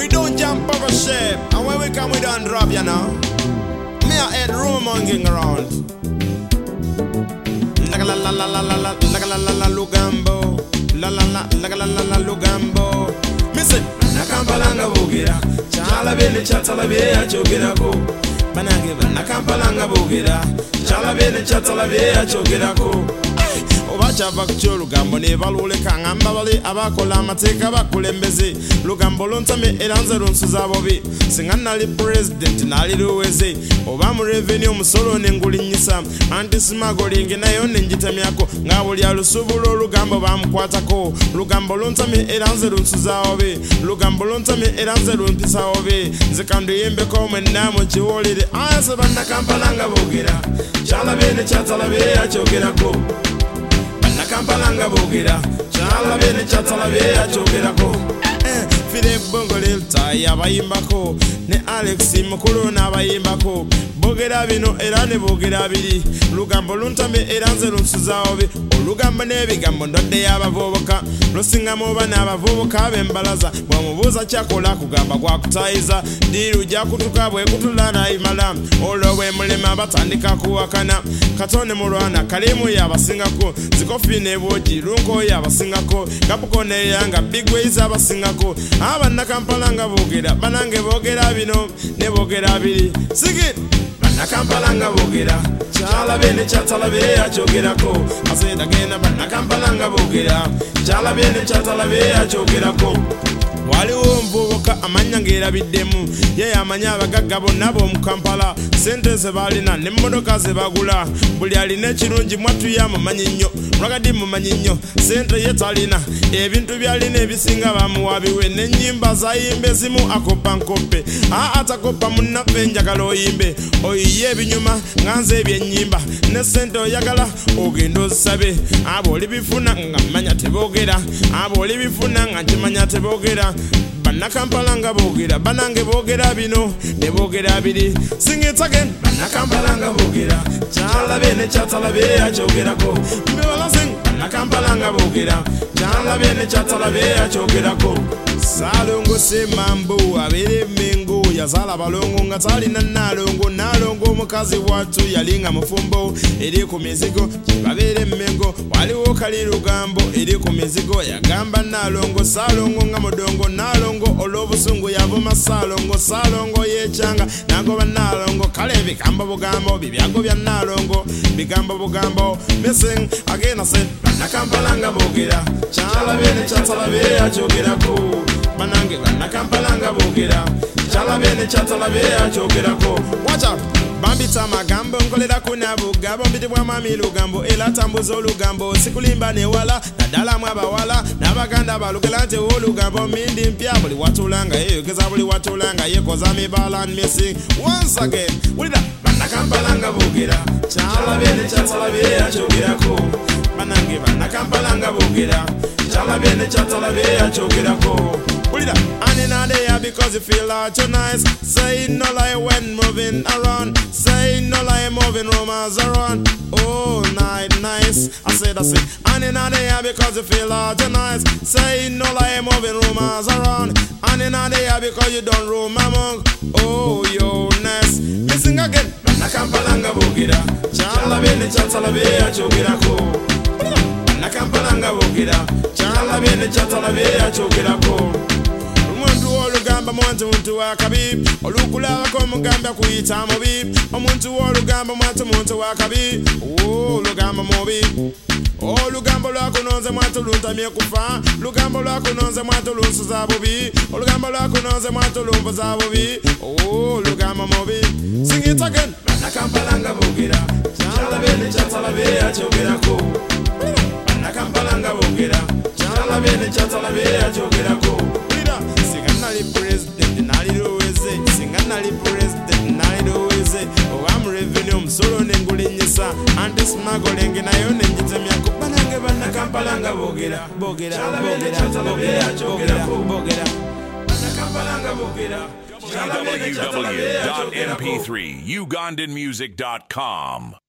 We don't jump over ship, and when we come, we don't drop, you know. Me a head rumonging around. La la la la la la la la la la Lugambo. La la la la la la Lugambo. Me say, Nakampalanga Bugira. Chala bene chatala be a chogirako. Banagi Nakampalanga Bugira. Chala bene chatala be a chogirako. Obacha bakcho Lugambo ne balule kangamba bali abakola amateka bakulembeze Lugambo lontame eranze runsuza bobi singana li president nali luweze oba mu revenue musolo nengulinyisa anti smuggling nayo nenjitamyako ngabuli alusubulo Lugambo bamkwatako Lugambo lontame eranze runsuza bobi Lugambo lontame eranze rumpisa bobi zikando yembe ko mwenamo chiwolire ase Nakampalanga Bugira chala bene chatala be achogerako Nakampalanga Bugira, chala bene chatala be achogerako. Fide bongo lilta yabayimbako, ne Alex mukulu nabayimbako. Bogera bino era ne bogera biri, Lugambo luntame eranze lunsuza obi. Olugamba n'ebigambo ndodde y'abavubuka, lusinga mu bana abavubuka b'embalaza. Bw'omubuuza kyakola kugamba gwakutayiza, diru gyakutuka bwe kutula n'ayimala. Olwo bwe mulema batandika kuwakana, Katone mulwana kalimu y'abasingako, Zikofi ne Bwogi lunko y'abasingako, Kapuko ne Yanga big ways abasingako. Aba Nakampalanga Bugira, banange bogera bino ne bogera biri. Sigit Nakampalanga Bugira, chala bene chatala be achogerako. I said again, Nakampalanga Bugira, chala bene chatala be achogerako. Waliwo mvubuka amanyangera biddemu ye amanya abagagga bonna b'omu Kampala sente ze balina n'emmotoka ze bagula buli alina ekirungi mwattu ye amumanyi nnyo lwakati mumanyi nnyo sente ye talina ebintu byalina ebisinga bamuwabiwe n'ennyimba zayimba ezimu akoppa nkoppe atakoppa munnaffe njagala oyimbe oyiye ebinyuma nga nze ebyennyimba ne sente oyagala ogenda ozisabe abo olibifuna nga mmanya teboogera abo olibifuna nga nkimanya teboogera Nakampalanga Bugira, banange bogera bino ne bogera biri. Sing it again. Nakampalanga Bugira, chala bene chatala be achogerako. Me wala sing Nakampalanga Bugira, chala bene chatala be achogerako. Salongo se mambo abere mengo yazala balongo ngatali na nalongo mukazi watu yalinga mufumbo eri ku mizigo babere mengo waliwo kali Lugambo eri ku mizigo yagamba nalongo salongo nga mudongo nalongo olobusungu yavuma salongo yechanga nago banalongo kale bigambo bugambo bibyago bya nalongo bigambo bugambo missing again I said Nakampalanga Bugira chala bene chatala be achogerako banange Nakampalanga Bugira chala bene chatala be achogerako. Watch out Bambita magambo nkolera kuna bugabo mbiti bwa mami Lugambo ela tambuzo Lugambo sikulimba ne wala nadala mwabawala nabaganda balugelante Lugambo mindi mpya buli watulanga yegeza buli watulanga yekoza mibala missing once again ulida Nakampalanga Bugira chala bene chatala be achogerako banange Nakampalanga Bugira chala bene chatala be achogerako. Ulida anina there because you feel like you're nice. Say no lie when moving around. Say no lie moving rumors around. Oh night nice. I said anina there because you feel like you're nice. Say no lie moving rumors around. Anina there because you don't roam among. Oh you nice. Missing again. Nakampalanga Bugira chala bene chatala be achogerako. Nakampalanga Bugira chala bene chatala be achogerako. Omuntu olugamba muntu wakabi olukulaba ko mugamba kuyita mubi omuntu olugamba muntu wakabi olugamba mubi olugambo lwako nonze mwatu luntamye kufa lugambo lwako nonze mwatu lunsuza bubi olugambo lwako nonze mwatu lumbuza bubi olugamba mubi. Sing it again. Nakampalanga Bugira chala bene chatala be achogerako. Nakampalanga Bugira chala bene chatala be achogerako. Singana li president nali luweze singana li president nali luweze owamu revenue musolo nengulinyisa anti smuggling nayo nenjitemyako banange Nakampalanga Bugira Nakampalanga Bugira www.mp3ugandanmusic.com